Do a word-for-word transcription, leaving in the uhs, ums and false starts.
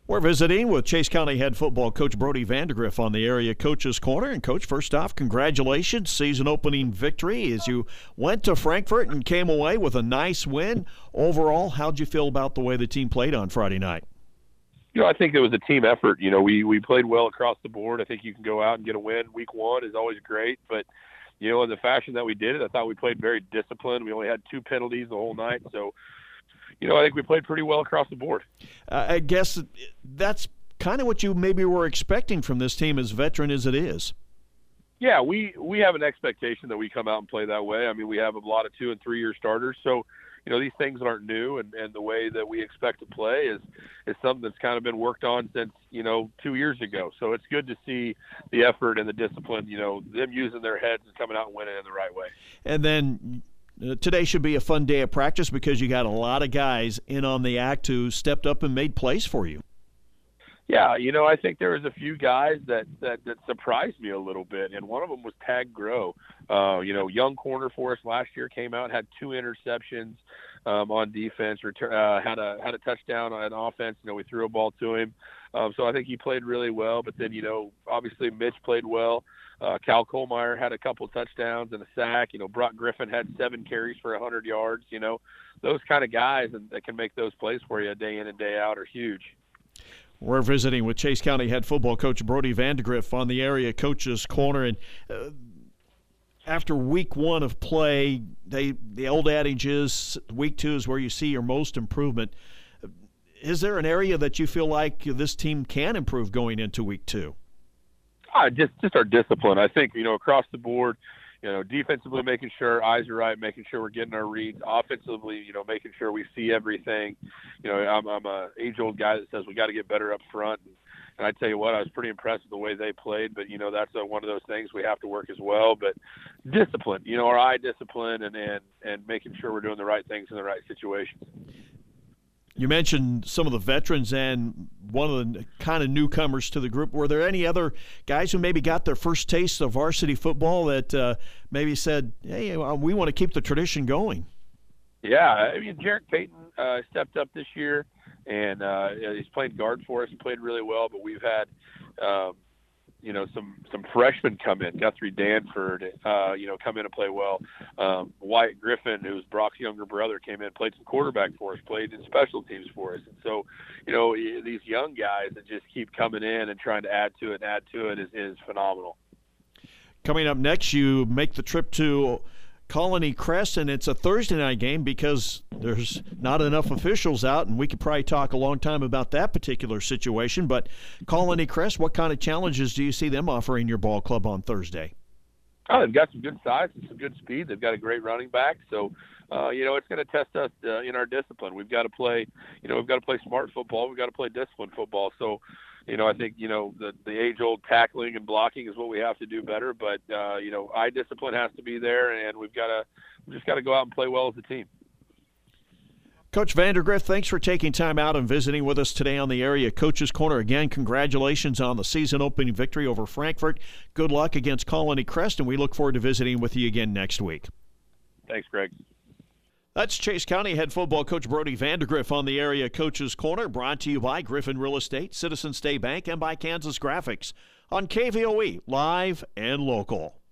We're visiting with Chase County head football coach Brody Vandegrift on the Area Coaches Corner. And, Coach, first off, congratulations. Season-opening victory as you went to Frankfort and came away with a nice win. Overall, how'd you feel about the way the team played on Friday night? You know, I think it was a team effort. You know, we, we played well across the board. I think you can go out and get a win. Week one is always great. But, you know, in the fashion that we did it, I thought we played very disciplined. We only had two penalties the whole night. So, you know, I think we played pretty well across the board. Uh, I guess that's kind of what you maybe were expecting from this team, as veteran as it is. Yeah, we, we have an expectation that we come out and play that way. I mean, we have a lot of two- and three-year starters. So, you know, these things aren't new, and, and the way that we expect to play is, is something that's kind of been worked on since, you know, two years ago. So it's good to see the effort and the discipline, you know, them using their heads and coming out and winning in the right way. And then Uh, today should be a fun day of practice because you got a lot of guys in on the act who stepped up and made plays for you. Yeah, you know, I think there was a few guys that, that, that surprised me a little bit, and one of them was Tag Grow. Uh, you know, young corner for us last year, came out, had two interceptions um, on defense, return, uh, had a had a touchdown on offense. You know, we threw a ball to him. Um, so I think he played really well. But then, you know, obviously Mitch played well. Uh, Cal Kohlmeyer had a couple touchdowns and a sack. You know, Brock Griffin had seven carries for one hundred yards. You know, those kind of guys that can make those plays for you day in and day out are huge. We're visiting with Chase County head football coach Brody Vandegrift on the Area Coaches Corner. And uh, after week one of play, they the old adage is week two is where you see your most improvement. Is there an area that you feel like this team can improve going into week two? Uh, just just our discipline. I think, you know, across the board, you know, defensively making sure our eyes are right, making sure we're getting our reads. Offensively, you know, making sure we see everything. You know, I'm, I'm a age-old guy that says we got to get better up front. And, and I tell you what, I was pretty impressed with the way they played. But, you know, that's a, one of those things we have to work as well. But discipline, you know, our eye discipline and, and, and making sure we're doing the right things in the right situations. You mentioned some of the veterans and one of the kind of newcomers to the group. Were there any other guys who maybe got their first taste of varsity football that uh, maybe said, hey, we want to keep the tradition going? Yeah, I mean, Jarrett Payton uh, stepped up this year, and uh, he's played guard for us. He played really well, but we've had um, – you know, some, some freshmen come in, Guthrie Danford, uh, you know, come in and play well. Um, Wyatt Griffin, who's Brock's younger brother, came in, played some quarterback for us, played in special teams for us. And so, you know, these young guys that just keep coming in and trying to add to it and add to it is, is phenomenal. Coming up next, you make the trip to Colony Crest, and it's a Thursday night game because there's not enough officials out, and we could probably talk a long time about that particular situation. But Colony Crest, what kind of challenges do you see them offering your ball club on Thursday? Oh, they've got some good size and some good speed. They've got a great running back. So, uh, you know, it's going to test us uh, in our discipline. We've got to play, you know, we've got to play smart football. We've got to play disciplined football. So, you know, I think, you know, the, the age-old tackling and blocking is what we have to do better. But, uh, you know, eye discipline has to be there, and we've got to we just got to go out and play well as a team. Coach Vandegrift, thanks for taking time out and visiting with us today on the Area Coaches Corner. Again, congratulations on the season-opening victory over Frankfort. Good luck against Colony Crest, and we look forward to visiting with you again next week. Thanks, Greg. That's Chase County head football coach Brody Vandegrift on the Area Coaches Corner, brought to you by Griffin Real Estate, Citizen State Bank, and by Kansas Graphics on K V O E, live and local.